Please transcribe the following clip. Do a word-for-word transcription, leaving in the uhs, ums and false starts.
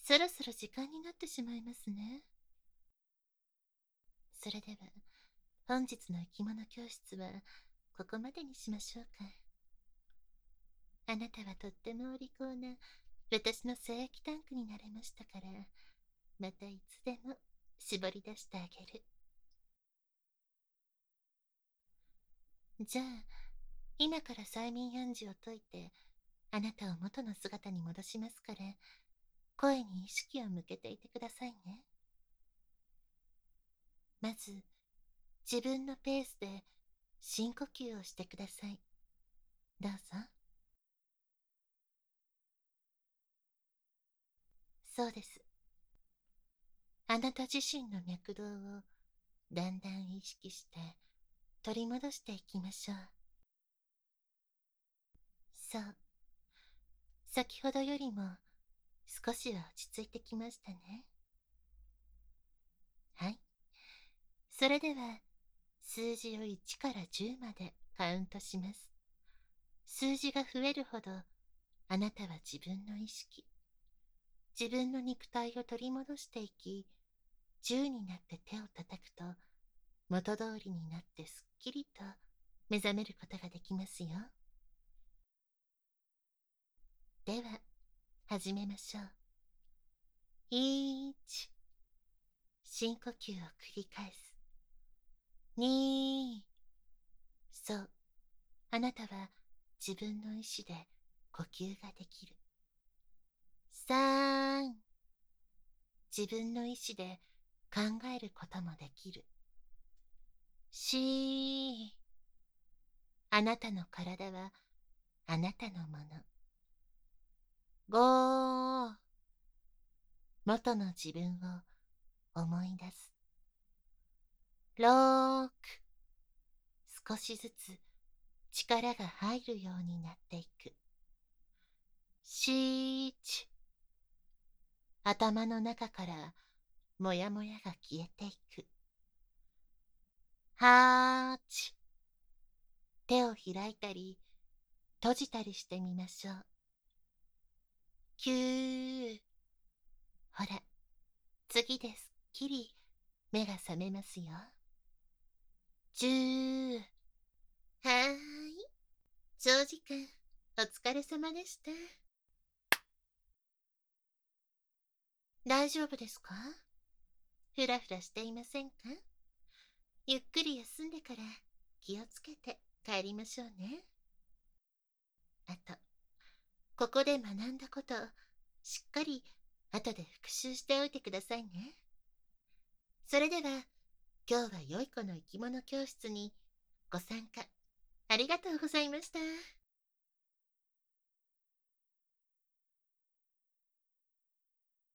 そろそろ時間になってしまいますね。それでは、本日の生き物教室は、ここまでにしましょうか。あなたはとってもお利口な、私の精液タンクになれましたから、またいつでも絞り出してあげる。じゃあ、今から催眠暗示を解いて、あなたを元の姿に戻しますから、声に意識を向けていてくださいね。まず、自分のペースで深呼吸をしてください。どうぞ。そうです。あなた自身の脈動をだんだん意識して取り戻していきましょう。そう。先ほどよりも少しは落ち着いてきましたね。はい。それでは数字をいちからじゅうまでカウントします。数字が増えるほどあなたは自分の意識、自分の肉体を取り戻していき、じゅうになって手を叩くと元通りになってすっきりと目覚めることができますよ。では始めましょう。いち、深呼吸を繰り返す。に、そう、あなたは自分の意志で呼吸ができる。さん、自分の意志で考えることもできる。し、あなたの体はあなたのもの。ご、元の自分を思い出す。ろく、少しずつ力が入るようになっていく。しち、頭の中からもやもやが消えていく。はち、手を開いたり閉じたりしてみましょう。きゅう、ほら、次ですっきり目が覚めますよ。じゅう、はーい、長時間お疲れ様でした。大丈夫ですか？ふらふらしていませんか？ゆっくり休んでから気をつけて帰りましょうね。あと、ここで学んだこと、しっかり後で復習しておいてくださいね。それでは、今日は良い子の生き物教室にご参加ありがとうございました。